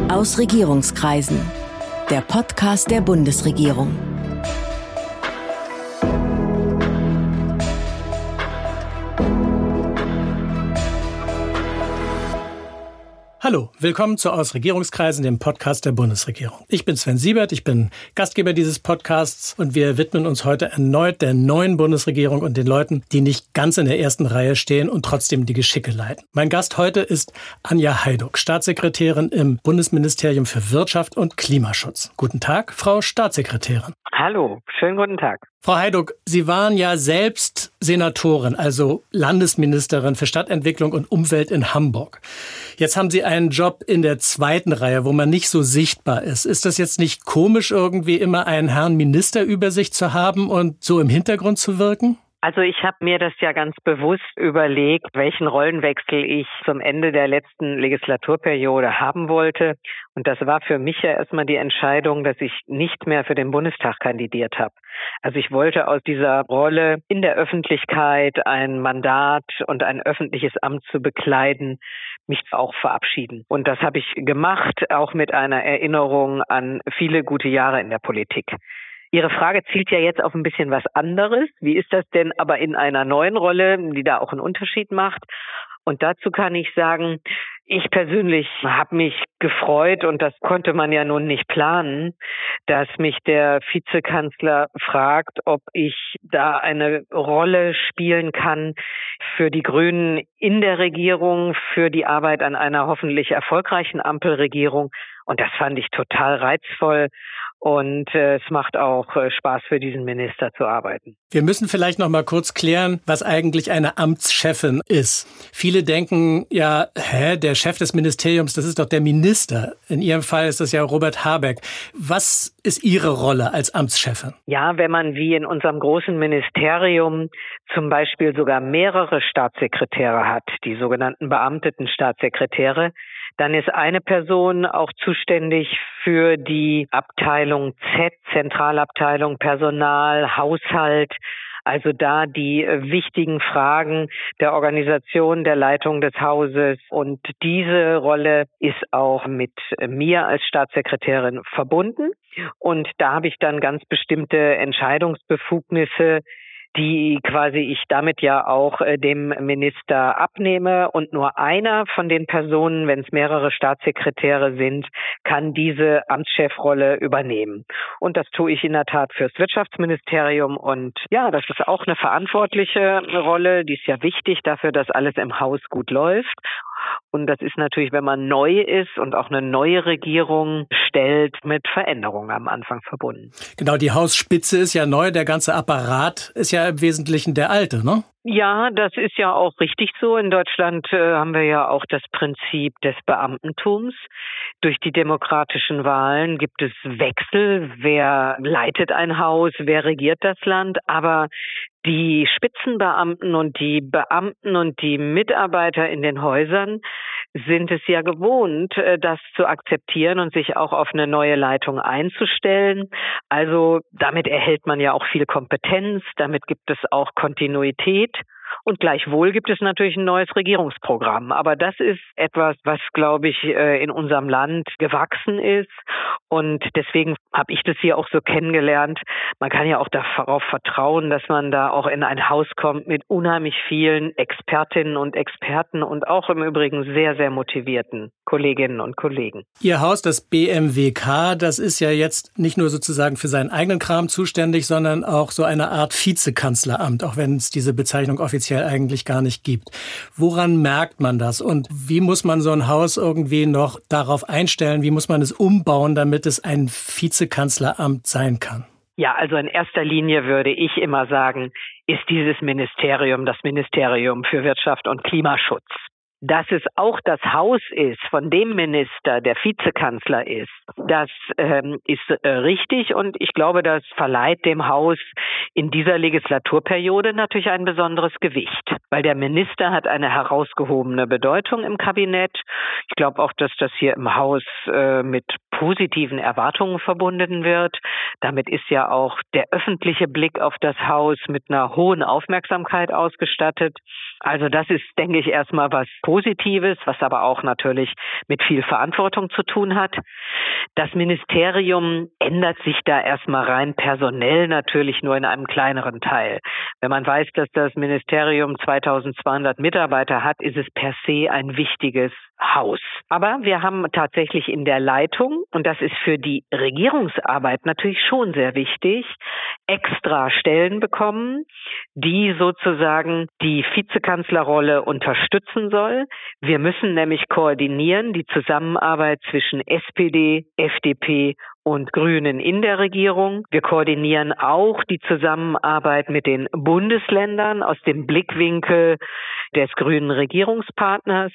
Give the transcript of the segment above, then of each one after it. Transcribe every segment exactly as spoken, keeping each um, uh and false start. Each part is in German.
Aus Regierungskreisen. Der Podcast der Bundesregierung. Hallo, willkommen zu Aus Regierungskreisen, dem Podcast der Bundesregierung. Ich bin Sven Siebert, ich bin Gastgeber dieses Podcasts und wir widmen uns heute erneut der neuen Bundesregierung und den Leuten, die nicht ganz in der ersten Reihe stehen und trotzdem die Geschicke leiten. Mein Gast heute ist Anja Hajduk, Staatssekretärin im Bundesministerium für Wirtschaft und Klimaschutz. Guten Tag, Frau Staatssekretärin. Hallo, schönen guten Tag. Frau Hajduk, Sie waren ja selbst Senatorin, also Landesministerin für Stadtentwicklung und Umwelt in Hamburg. Jetzt haben Sie einen Job in der zweiten Reihe, wo man nicht so sichtbar ist. Ist das jetzt nicht komisch, irgendwie immer einen Herrn Minister über sich zu haben und so im Hintergrund zu wirken? Also ich habe mir das ja ganz bewusst überlegt, welchen Rollenwechsel ich zum Ende der letzten Legislaturperiode haben wollte. Und das war für mich ja erstmal die Entscheidung, dass ich nicht mehr für den Bundestag kandidiert habe. Also ich wollte aus dieser Rolle in der Öffentlichkeit ein Mandat und ein öffentliches Amt zu bekleiden, mich auch verabschieden. Und das habe ich gemacht, auch mit einer Erinnerung an viele gute Jahre in der Politik. Ihre Frage zielt ja jetzt auf ein bisschen was anderes. Wie ist das denn aber in einer neuen Rolle, die da auch einen Unterschied macht? Und dazu kann ich sagen, ich persönlich habe mich gefreut, und das konnte man ja nun nicht planen, dass mich der Vizekanzler fragt, ob ich da eine Rolle spielen kann für die Grünen in der Regierung, für die Arbeit an einer hoffentlich erfolgreichen Ampelregierung. Und das fand ich total reizvoll. Und äh, es macht auch äh, Spaß, für diesen Minister zu arbeiten. Wir müssen vielleicht noch mal kurz klären, was eigentlich eine Amtschefin ist. Viele denken ja, hä, der Chef des Ministeriums, das ist doch der Minister. In Ihrem Fall ist das ja Robert Habeck. Was ist Ihre Rolle als Amtschefin? Ja, wenn man wie in unserem großen Ministerium zum Beispiel sogar mehrere Staatssekretäre hat, die sogenannten beamteten Staatssekretäre, dann ist eine Person auch zuständig für die Abteilung Z, Zentralabteilung Personal, Haushalt, also da die wichtigen Fragen der Organisation, der Leitung des Hauses. Und diese Rolle ist auch mit mir als Staatssekretärin verbunden. Und da habe ich dann ganz bestimmte Entscheidungsbefugnisse, die quasi ich damit ja auch äh, dem Minister abnehme. Und nur einer von den Personen, wenn es mehrere Staatssekretäre sind, kann diese Amtschefrolle übernehmen. Und das tue ich in der Tat fürs Wirtschaftsministerium. Und ja, das ist auch eine verantwortliche Rolle. Die ist ja wichtig dafür, dass alles im Haus gut läuft. Und das ist natürlich, wenn man neu ist und auch eine neue Regierung stellt, mit Veränderungen am Anfang verbunden. Genau, die Hausspitze ist ja neu, der ganze Apparat ist ja im Wesentlichen der alte, ne? Ja, das ist ja auch richtig so. In Deutschland äh, haben wir ja auch das Prinzip des Beamtentums. Durch die demokratischen Wahlen gibt es Wechsel. Wer leitet ein Haus, wer regiert das Land? Aber die Spitzenbeamten und die Beamten und die Mitarbeiter in den Häusern sind es ja gewohnt, das zu akzeptieren und sich auch auf eine neue Leitung einzustellen. Also damit erhält man ja auch viel Kompetenz, damit gibt es auch Kontinuität. Und gleichwohl gibt es natürlich ein neues Regierungsprogramm. Aber das ist etwas, was, glaube ich, in unserem Land gewachsen ist. Und deswegen habe ich das hier auch so kennengelernt. Man kann ja auch darauf vertrauen, dass man da auch in ein Haus kommt mit unheimlich vielen Expertinnen und Experten und auch im Übrigen sehr, sehr motivierten Kolleginnen und Kollegen. Ihr Haus, das B M W K, das ist ja jetzt nicht nur sozusagen für seinen eigenen Kram zuständig, sondern auch so eine Art Vizekanzleramt, auch wenn es diese Bezeichnung offiziell eigentlich gar nicht gibt. Woran merkt man das und wie muss man so ein Haus irgendwie noch darauf einstellen, wie muss man es umbauen, damit es ein Vizekanzleramt sein kann? Ja, also in erster Linie würde ich immer sagen, ist dieses Ministerium das Ministerium für Wirtschaft und Klimaschutz. Dass es auch das Haus ist, von dem Minister der Vizekanzler ist, das ähm, ist äh, richtig, und ich glaube, das verleiht dem Haus in dieser Legislaturperiode natürlich ein besonderes Gewicht, weil der Minister hat eine herausgehobene Bedeutung im Kabinett. Ich glaube auch, dass das hier im Haus äh, mit positiven Erwartungen verbunden wird. Damit ist ja auch der öffentliche Blick auf das Haus mit einer hohen Aufmerksamkeit ausgestattet. Also das ist, denke ich, erstmal was Positives, was aber auch natürlich mit viel Verantwortung zu tun hat. Das Ministerium ändert sich da erstmal rein personell natürlich nur in einem kleineren Teil. Wenn man weiß, dass das Ministerium zweitausendzweihundert Mitarbeiter hat, ist es per se ein wichtiges Haus. Aber wir haben tatsächlich in der Leitung, und das ist für die Regierungsarbeit natürlich schon sehr wichtig, extra Stellen bekommen, die sozusagen die Vizekanzlerrolle unterstützen soll. Wir müssen nämlich koordinieren die Zusammenarbeit zwischen S P D, F D P und Grünen in der Regierung. Wir koordinieren auch die Zusammenarbeit mit den Bundesländern aus dem Blickwinkel des grünen Regierungspartners.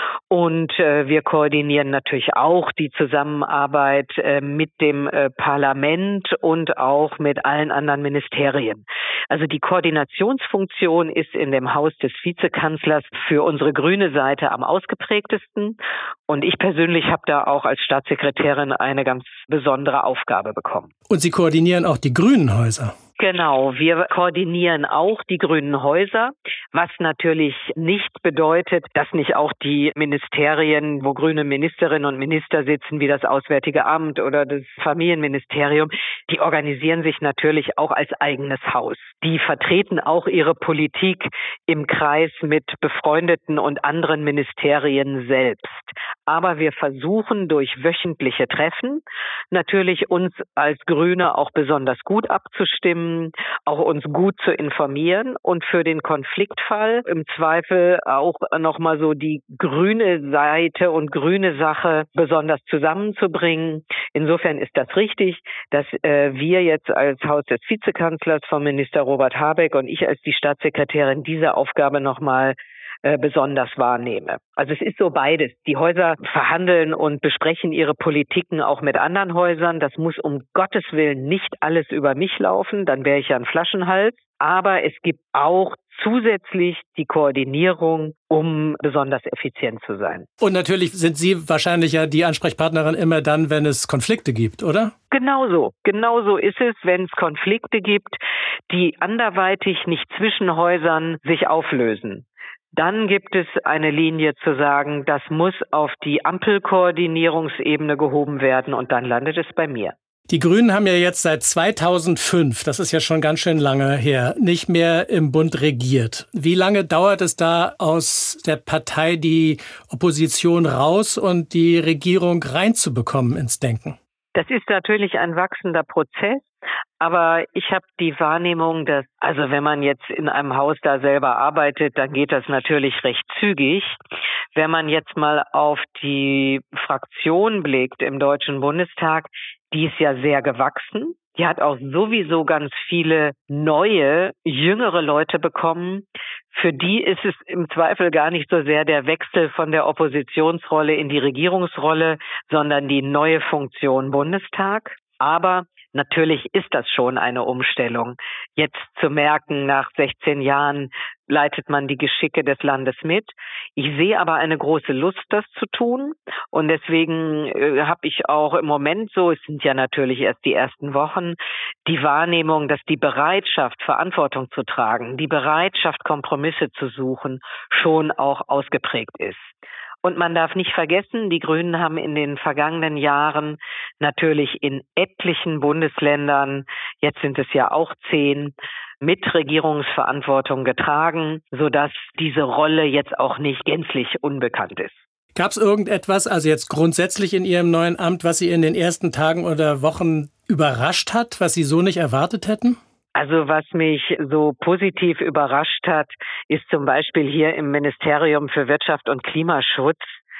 Und äh, wir koordinieren natürlich auch die Zusammenarbeit äh, mit dem äh, Parlament und auch mit allen anderen Ministerien. Also die Koordinationsfunktion ist in dem Haus des Vizekanzlers für unsere grüne Seite am ausgeprägtesten. Und ich persönlich habe da auch als Staatssekretärin eine ganz besondere Aufgabe bekommen. Und Sie koordinieren auch die grünen Häuser? Genau, wir koordinieren auch die grünen Häuser, was natürlich nicht bedeutet, dass nicht auch die Ministerien, wo grüne Ministerinnen und Minister sitzen, wie das Auswärtige Amt oder das Familienministerium, die organisieren sich natürlich auch als eigenes Haus. Die vertreten auch ihre Politik im Kreis mit befreundeten und anderen Ministerien selbst. Aber wir versuchen durch wöchentliche Treffen natürlich uns als Grüne auch besonders gut abzustimmen, auch uns gut zu informieren und für den Konfliktfall im Zweifel auch nochmal so die grüne Seite und grüne Sache besonders zusammenzubringen. Insofern ist das richtig, dass äh, wir jetzt als Haus des Vizekanzlers von Minister Robert Habeck und ich als die Staatssekretärin diese Aufgabe nochmal besonders wahrnehme. Also es ist so beides. Die Häuser verhandeln und besprechen ihre Politiken auch mit anderen Häusern. Das muss um Gottes Willen nicht alles über mich laufen, dann wäre ich ja ein Flaschenhals. Aber es gibt auch zusätzlich die Koordinierung, um besonders effizient zu sein. Und natürlich sind Sie wahrscheinlich ja die Ansprechpartnerin immer dann, wenn es Konflikte gibt, oder? Genauso. Genauso ist es, wenn es Konflikte gibt, die anderweitig nicht zwischen Häusern sich auflösen. Dann gibt es eine Linie zu sagen, das muss auf die Ampelkoordinierungsebene gehoben werden und dann landet es bei mir. Die Grünen haben ja jetzt seit zweitausendfünf, das ist ja schon ganz schön lange her, nicht mehr im Bund regiert. Wie lange dauert es da, aus der Partei die Opposition raus und die Regierung reinzubekommen ins Denken? Das ist natürlich ein wachsender Prozess. Aber ich habe die Wahrnehmung, dass, also wenn man jetzt in einem Haus da selber arbeitet, dann geht das natürlich recht zügig. Wenn man jetzt mal auf die Fraktion blickt im Deutschen Bundestag, die ist ja sehr gewachsen. Die hat auch sowieso ganz viele neue, jüngere Leute bekommen. Für die ist es im Zweifel gar nicht so sehr der Wechsel von der Oppositionsrolle in die Regierungsrolle, sondern die neue Funktion Bundestag. Aber natürlich ist das schon eine Umstellung. Jetzt zu merken, nach sechzehn Jahren leitet man die Geschicke des Landes mit. Ich sehe aber eine große Lust, das zu tun. Und deswegen äh, habe ich auch im Moment so, es sind ja natürlich erst die ersten Wochen, die Wahrnehmung, dass die Bereitschaft, Verantwortung zu tragen, die Bereitschaft, Kompromisse zu suchen, schon auch ausgeprägt ist. Und man darf nicht vergessen, die Grünen haben in den vergangenen Jahren natürlich in etlichen Bundesländern, jetzt sind es ja auch zehn, mit Regierungsverantwortung getragen, sodass diese Rolle jetzt auch nicht gänzlich unbekannt ist. Gab es irgendetwas, also jetzt grundsätzlich in Ihrem neuen Amt, was Sie in den ersten Tagen oder Wochen überrascht hat, was Sie so nicht erwartet hätten? Also was mich so positiv überrascht hat, ist zum Beispiel hier im Ministerium für Wirtschaft und Klimaschutz,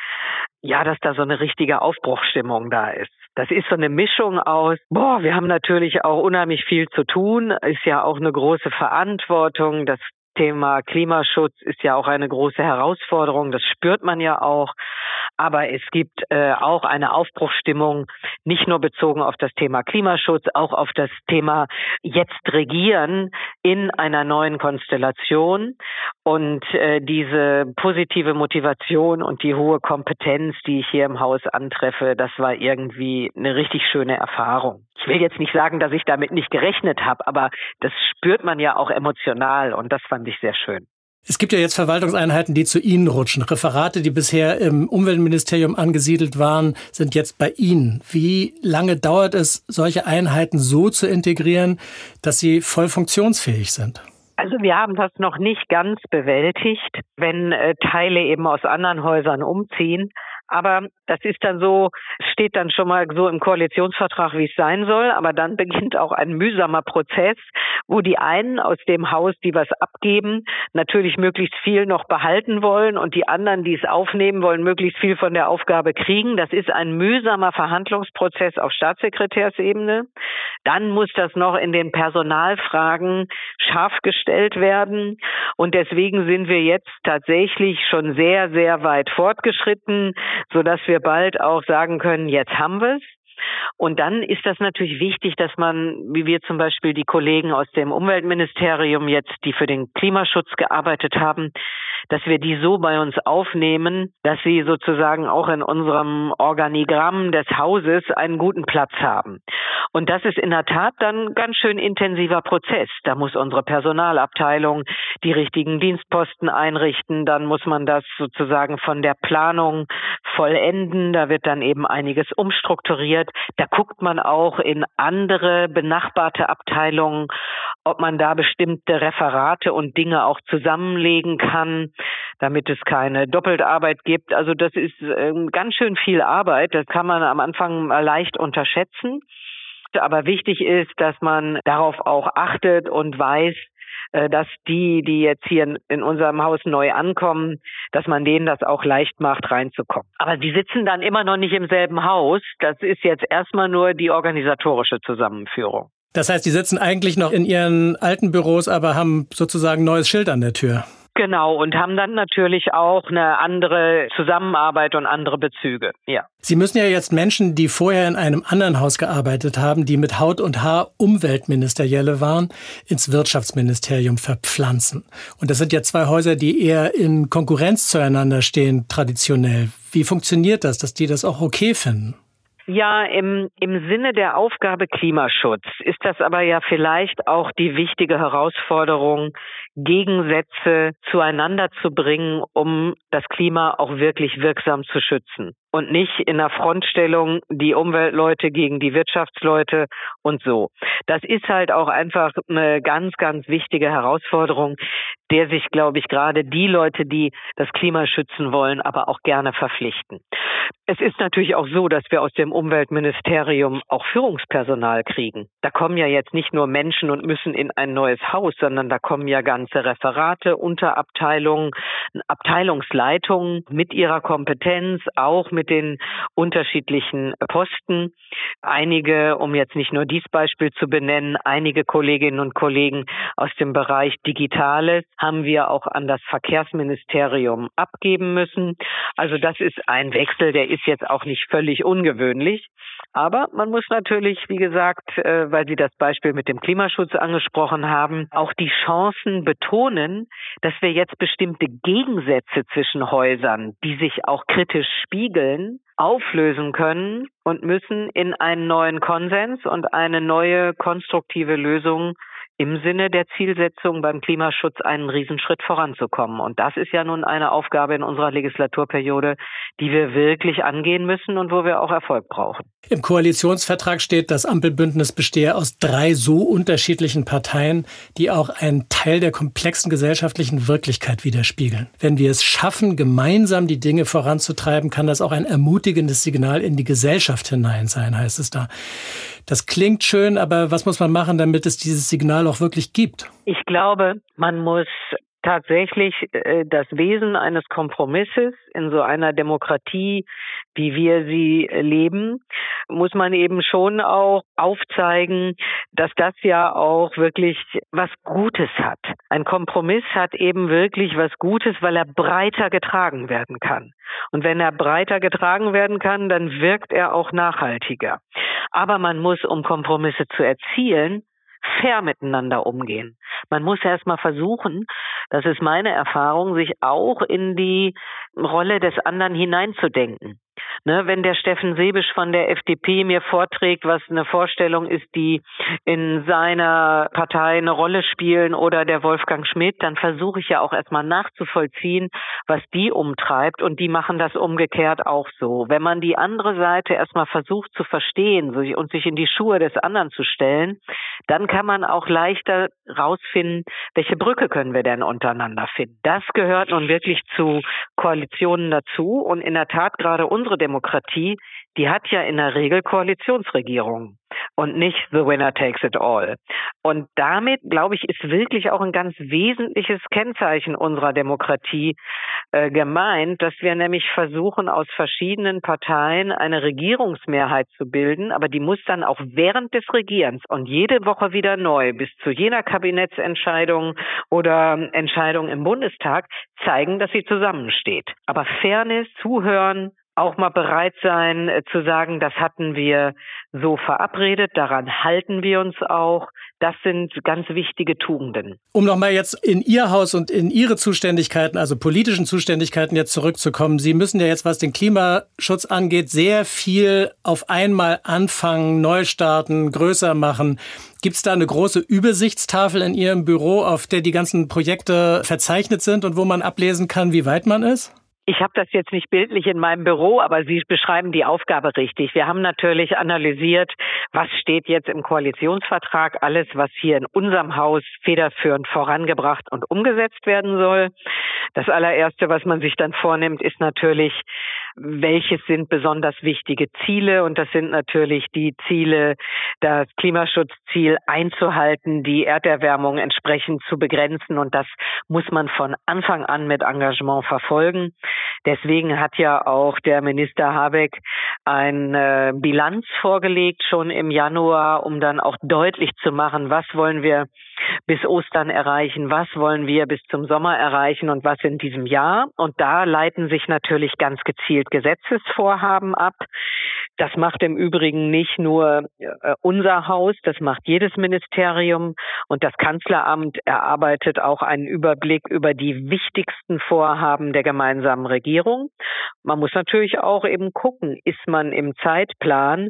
ja, dass da so eine richtige Aufbruchsstimmung da ist. Das ist so eine Mischung aus, boah, wir haben natürlich auch unheimlich viel zu tun, ist ja auch eine große Verantwortung, das Thema Klimaschutz ist ja auch eine große Herausforderung, das spürt man ja auch. Aber es gibt äh, auch eine Aufbruchsstimmung, nicht nur bezogen auf das Thema Klimaschutz, auch auf das Thema jetzt regieren in einer neuen Konstellation. Und äh, diese positive Motivation und die hohe Kompetenz, die ich hier im Haus antreffe, das war irgendwie eine richtig schöne Erfahrung. Ich will jetzt nicht sagen, dass ich damit nicht gerechnet habe, aber das spürt man ja auch emotional und das fand ich sehr schön. Es gibt ja jetzt Verwaltungseinheiten, die zu Ihnen rutschen. Referate, die bisher im Umweltministerium angesiedelt waren, sind jetzt bei Ihnen. Wie lange dauert es, solche Einheiten so zu integrieren, dass sie voll funktionsfähig sind? Also wir haben das noch nicht ganz bewältigt, wenn äh, Teile eben aus anderen Häusern umziehen. Aber das ist dann so, steht dann schon mal so im Koalitionsvertrag, wie es sein soll. Aber dann beginnt auch ein mühsamer Prozess, wo die einen aus dem Haus, die was abgeben, natürlich möglichst viel noch behalten wollen und die anderen, die es aufnehmen wollen, möglichst viel von der Aufgabe kriegen. Das ist ein mühsamer Verhandlungsprozess auf Staatssekretärsebene. Dann muss das noch in den Personalfragen scharf gestellt werden. Und deswegen sind wir jetzt tatsächlich schon sehr, sehr weit fortgeschritten, sodass wir bald auch sagen können, jetzt haben wir es. Und dann ist das natürlich wichtig, dass man, wie wir zum Beispiel die Kollegen aus dem Umweltministerium jetzt, die für den Klimaschutz gearbeitet haben, dass wir die so bei uns aufnehmen, dass sie sozusagen auch in unserem Organigramm des Hauses einen guten Platz haben. Und das ist in der Tat dann ein ganz schön intensiver Prozess. Da muss unsere Personalabteilung die richtigen Dienstposten einrichten, dann muss man das sozusagen von der Planung vollenden, da wird dann eben einiges umstrukturiert. Da guckt man auch in andere benachbarte Abteilungen, ob man da bestimmte Referate und Dinge auch zusammenlegen kann, damit es keine Doppelarbeit gibt. Also das ist äh, ganz schön viel Arbeit. Das kann man am Anfang leicht unterschätzen. Aber wichtig ist, dass man darauf auch achtet und weiß, dass die, die jetzt hier in unserem Haus neu ankommen, dass man denen das auch leicht macht, reinzukommen. Aber die sitzen dann immer noch nicht im selben Haus. Das ist jetzt erstmal nur die organisatorische Zusammenführung. Das heißt, die sitzen eigentlich noch in ihren alten Büros, aber haben sozusagen ein neues Schild an der Tür. Genau, und haben dann natürlich auch eine andere Zusammenarbeit und andere Bezüge, ja. Sie müssen ja jetzt Menschen, die vorher in einem anderen Haus gearbeitet haben, die mit Haut und Haar Umweltministerielle waren, ins Wirtschaftsministerium verpflanzen. Und das sind ja zwei Häuser, die eher in Konkurrenz zueinander stehen, traditionell. Wie funktioniert das, dass die das auch okay finden? Ja, im, im Sinne der Aufgabe Klimaschutz ist das aber ja vielleicht auch die wichtige Herausforderung, Gegensätze zueinander zu bringen, um das Klima auch wirklich wirksam zu schützen. Und nicht in der Frontstellung die Umweltleute gegen die Wirtschaftsleute und so. Das ist halt auch einfach eine ganz, ganz wichtige Herausforderung, der sich, glaube ich, gerade die Leute, die das Klima schützen wollen, aber auch gerne verpflichten. Es ist natürlich auch so, dass wir aus dem Umweltministerium auch Führungspersonal kriegen. Da kommen ja jetzt nicht nur Menschen und müssen in ein neues Haus, sondern da kommen ja ganze Referate, Unterabteilungen, Abteilungsleitungen mit ihrer Kompetenz, auch mit den unterschiedlichen Posten. Einige, um jetzt nicht nur dieses Beispiel zu benennen, einige Kolleginnen und Kollegen aus dem Bereich Digitales haben wir auch an das Verkehrsministerium abgeben müssen. Also das ist ein Wechsel, der ist jetzt auch nicht völlig ungewöhnlich. Aber man muss natürlich, wie gesagt, weil Sie das Beispiel mit dem Klimaschutz angesprochen haben, auch die Chancen betonen, dass wir jetzt bestimmte Gegensätze zwischen Häusern, die sich auch kritisch spiegeln, auflösen können und müssen in einen neuen Konsens und eine neue konstruktive Lösung im Sinne der Zielsetzung beim Klimaschutz einen Riesenschritt voranzukommen. Und das ist ja nun eine Aufgabe in unserer Legislaturperiode, die wir wirklich angehen müssen und wo wir auch Erfolg brauchen. Im Koalitionsvertrag steht, das Ampelbündnis bestehe aus drei so unterschiedlichen Parteien, die auch einen Teil der komplexen gesellschaftlichen Wirklichkeit widerspiegeln. Wenn wir es schaffen, gemeinsam die Dinge voranzutreiben, kann das auch ein ermutigendes Signal in die Gesellschaft hinein sein, heißt es da. Das klingt schön, aber was muss man machen, damit es dieses Signal auch wirklich gibt? Ich glaube, man muss tatsächlich äh, das Wesen eines Kompromisses in so einer Demokratie, wie wir sie leben, muss man eben schon auch aufzeigen, dass das ja auch wirklich was Gutes hat. Ein Kompromiss hat eben wirklich was Gutes, weil er breiter getragen werden kann. Und wenn er breiter getragen werden kann, dann wirkt er auch nachhaltiger. Aber man muss, um Kompromisse zu erzielen, fair miteinander umgehen. Man muss erst mal versuchen, das ist meine Erfahrung, sich auch in die Rolle des anderen hineinzudenken. Ne, wenn der Steffen Seebisch von der F D P mir vorträgt, was eine Vorstellung ist, die in seiner Partei eine Rolle spielen, oder der Wolfgang Schmidt, dann versuche ich ja auch erstmal nachzuvollziehen, was die umtreibt, und die machen das umgekehrt auch so. Wenn man die andere Seite erstmal versucht zu verstehen und sich in die Schuhe des anderen zu stellen, dann kann man auch leichter rausfinden, welche Brücke können wir denn untereinander finden. Das gehört nun wirklich zu Koalitionen dazu, und in der Tat gerade unsere Demokratie, die hat ja in der Regel Koalitionsregierungen und nicht the winner takes it all. Und damit, glaube ich, ist wirklich auch ein ganz wesentliches Kennzeichen unserer Demokratie äh, gemeint, dass wir nämlich versuchen, aus verschiedenen Parteien eine Regierungsmehrheit zu bilden, aber die muss dann auch während des Regierens und jede Woche wieder neu bis zu jener Kabinettsentscheidung oder Entscheidung im Bundestag zeigen, dass sie zusammensteht. Aber Fairness, Zuhören, auch mal bereit sein äh, zu sagen, das hatten wir so verabredet, daran halten wir uns auch. Das sind ganz wichtige Tugenden. Um nochmal jetzt in Ihr Haus und in Ihre Zuständigkeiten, also politischen Zuständigkeiten jetzt zurückzukommen. Sie müssen ja jetzt, was den Klimaschutz angeht, sehr viel auf einmal anfangen, neu starten, größer machen. Gibt es da eine große Übersichtstafel in Ihrem Büro, auf der die ganzen Projekte verzeichnet sind und wo man ablesen kann, wie weit man ist? Ich habe das jetzt nicht bildlich in meinem Büro, aber Sie beschreiben die Aufgabe richtig. Wir haben natürlich analysiert, was steht jetzt im Koalitionsvertrag, alles, was hier in unserem Haus federführend vorangebracht und umgesetzt werden soll. Das allererste, was man sich dann vornimmt, ist natürlich, welches sind besonders wichtige Ziele? Und das sind natürlich die Ziele, das Klimaschutzziel einzuhalten, die Erderwärmung entsprechend zu begrenzen. Und das muss man von Anfang an mit Engagement verfolgen. Deswegen hat ja auch der Minister Habeck eine Bilanz vorgelegt, schon im Januar, um dann auch deutlich zu machen, was wollen wir bis Ostern erreichen, was wollen wir bis zum Sommer erreichen und was in diesem Jahr. Und da leiten sich natürlich ganz gezielt Gesetzesvorhaben ab. Das macht im Übrigen nicht nur äh, unser Haus, das macht jedes Ministerium, und das Kanzleramt erarbeitet auch einen Überblick über die wichtigsten Vorhaben der gemeinsamen Regierung. Man muss natürlich auch eben gucken, ist man im Zeitplan,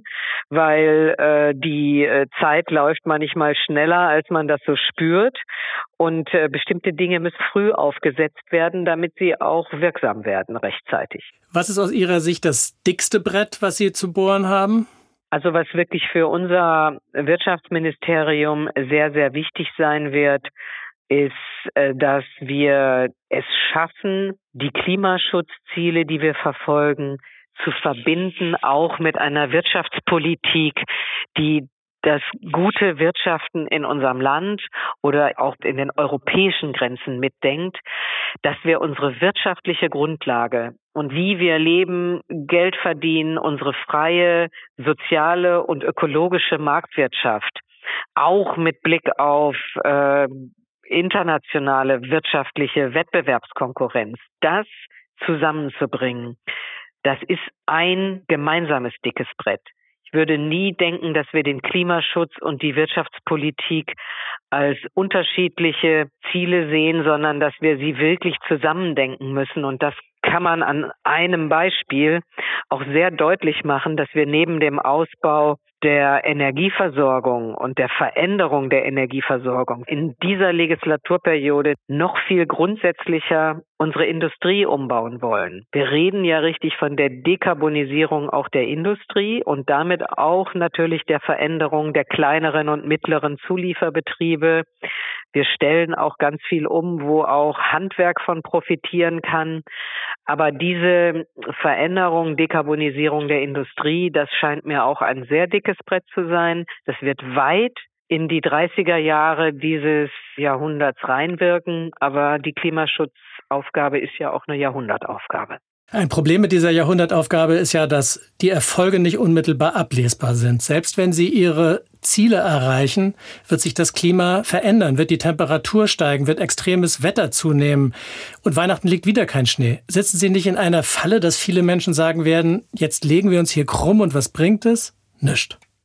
weil äh, die äh, Zeit läuft manchmal schneller, als man das so spürt, und äh, bestimmte Dinge müssen früh aufgesetzt werden, damit sie auch wirksam werden rechtzeitig. Was ist aus Ihrer Sicht das dickste Brett, was Sie zu bohren haben? Also was wirklich für unser Wirtschaftsministerium sehr, sehr wichtig sein wird, ist, dass wir es schaffen, die Klimaschutzziele, die wir verfolgen, zu verbinden, auch mit einer Wirtschaftspolitik, die das gute Wirtschaften in unserem Land oder auch in den europäischen Grenzen mitdenkt, dass wir unsere wirtschaftliche Grundlage und wie wir leben, Geld verdienen, unsere freie, soziale und ökologische Marktwirtschaft, auch mit Blick auf äh, internationale wirtschaftliche Wettbewerbskonkurrenz, das zusammenzubringen, das ist ein gemeinsames dickes Brett. Ich würde nie denken, dass wir den Klimaschutz und die Wirtschaftspolitik als unterschiedliche Ziele sehen, sondern dass wir sie wirklich zusammendenken müssen. Und das kann man an einem Beispiel auch sehr deutlich machen, dass wir neben dem Ausbau der Energieversorgung und der Veränderung der Energieversorgung in dieser Legislaturperiode noch viel grundsätzlicher unsere Industrie umbauen wollen. Wir reden ja richtig von der Dekarbonisierung auch der Industrie und damit auch natürlich der Veränderung der kleineren und mittleren Zulieferbetriebe. Wir stellen auch ganz viel um, wo auch Handwerk von profitieren kann. Aber diese Veränderung, Dekarbonisierung der Industrie, das scheint mir auch ein sehr dickes Brett zu sein. Das wird weit in die dreißiger Jahre dieses Jahrhunderts reinwirken. Aber die Klimaschutzaufgabe ist ja auch eine Jahrhundertaufgabe. Ein Problem mit dieser Jahrhundertaufgabe ist ja, dass die Erfolge nicht unmittelbar ablesbar sind. Selbst wenn Sie Ihre Ziele erreichen, wird sich das Klima verändern, wird die Temperatur steigen, wird extremes Wetter zunehmen und Weihnachten liegt wieder kein Schnee. Sitzen Sie nicht in einer Falle, dass viele Menschen sagen werden, jetzt legen wir uns hier krumm und was bringt es? Nischt.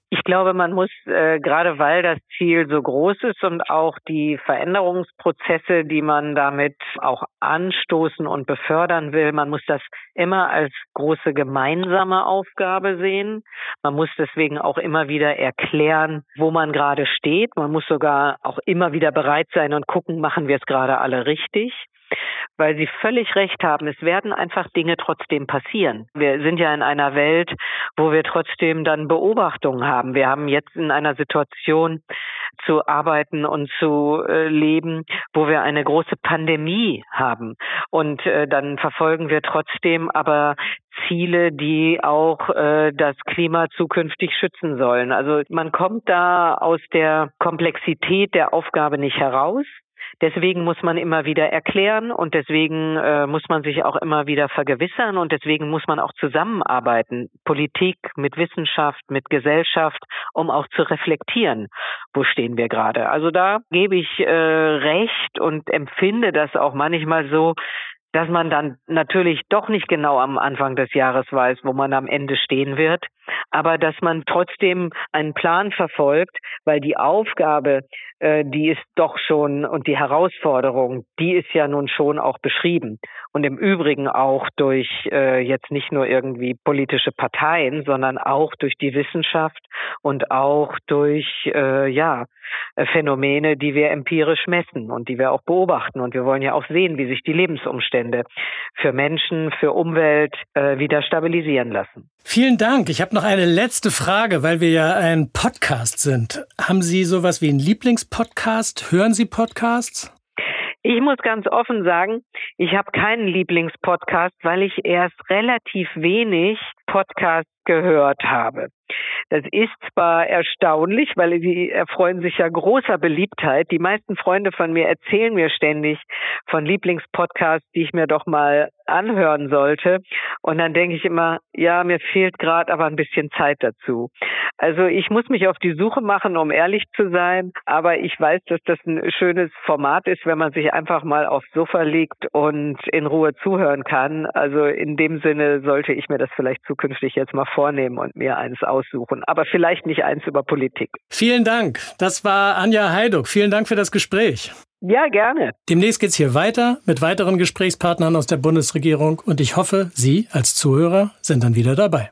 Ich glaube, man muss, äh, gerade weil das Ziel so groß ist und auch die Veränderungsprozesse, die man damit auch anstoßen und befördern will, man muss das immer als große gemeinsame Aufgabe sehen. Man muss deswegen auch immer wieder erklären, wo man gerade steht. Man muss sogar auch immer wieder bereit sein und gucken, machen wir es gerade alle richtig? Weil Sie völlig recht haben, es werden einfach Dinge trotzdem passieren. Wir sind ja in einer Welt, wo wir trotzdem dann Beobachtungen haben. Wir haben jetzt in einer Situation zu arbeiten und zu äh, leben, wo wir eine große Pandemie haben. Und äh, dann verfolgen wir trotzdem aber Ziele, die auch äh, das Klima zukünftig schützen sollen. Also man kommt da aus der Komplexität der Aufgabe nicht heraus. Deswegen muss man immer wieder erklären und deswegen äh, muss man sich auch immer wieder vergewissern und deswegen muss man auch zusammenarbeiten, Politik mit Wissenschaft, mit Gesellschaft, um auch zu reflektieren, wo stehen wir gerade. Also da gebe ich äh, recht und empfinde das auch manchmal so, dass man dann natürlich doch nicht genau am Anfang des Jahres weiß, wo man am Ende stehen wird, aber dass man trotzdem einen Plan verfolgt, weil die Aufgabe, äh, die ist doch schon, und die Herausforderung, die ist ja nun schon auch beschrieben. Und im Übrigen auch durch äh, jetzt nicht nur irgendwie politische Parteien, sondern auch durch die Wissenschaft und auch durch äh, ja Phänomene, die wir empirisch messen und die wir auch beobachten. Und wir wollen ja auch sehen, wie sich die Lebensumstände für Menschen, für Umwelt äh, wieder stabilisieren lassen. Vielen Dank. Ich habe noch eine letzte Frage, weil wir ja ein Podcast sind. Haben Sie sowas wie einen Lieblingspodcast? Hören Sie Podcasts? Ich muss ganz offen sagen, ich habe keinen Lieblingspodcast, weil ich erst relativ wenig Podcasts gehört habe. Das ist zwar erstaunlich, weil sie erfreuen sich ja großer Beliebtheit. Die meisten Freunde von mir erzählen mir ständig von Lieblingspodcasts, die ich mir doch mal anhören sollte. Und dann denke ich immer, ja, mir fehlt gerade aber ein bisschen Zeit dazu. Also ich muss mich auf die Suche machen, um ehrlich zu sein. Aber ich weiß, dass das ein schönes Format ist, wenn man sich einfach mal aufs Sofa legt und in Ruhe zuhören kann. Also in dem Sinne sollte ich mir das vielleicht zukünftig jetzt mal vornehmen und mir eins aussuchen. Aber vielleicht nicht eins über Politik. Vielen Dank. Das war Anja Hajduk. Vielen Dank für das Gespräch. Ja, gerne. Demnächst geht's hier weiter mit weiteren Gesprächspartnern aus der Bundesregierung und ich hoffe, Sie als Zuhörer sind dann wieder dabei.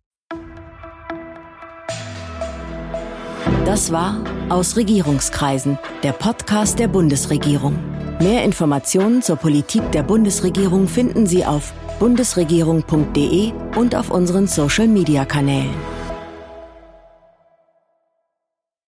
Das war Aus Regierungskreisen, der Podcast der Bundesregierung. Mehr Informationen zur Politik der Bundesregierung finden Sie auf bundesregierung punkt de und auf unseren Social-Media-Kanälen.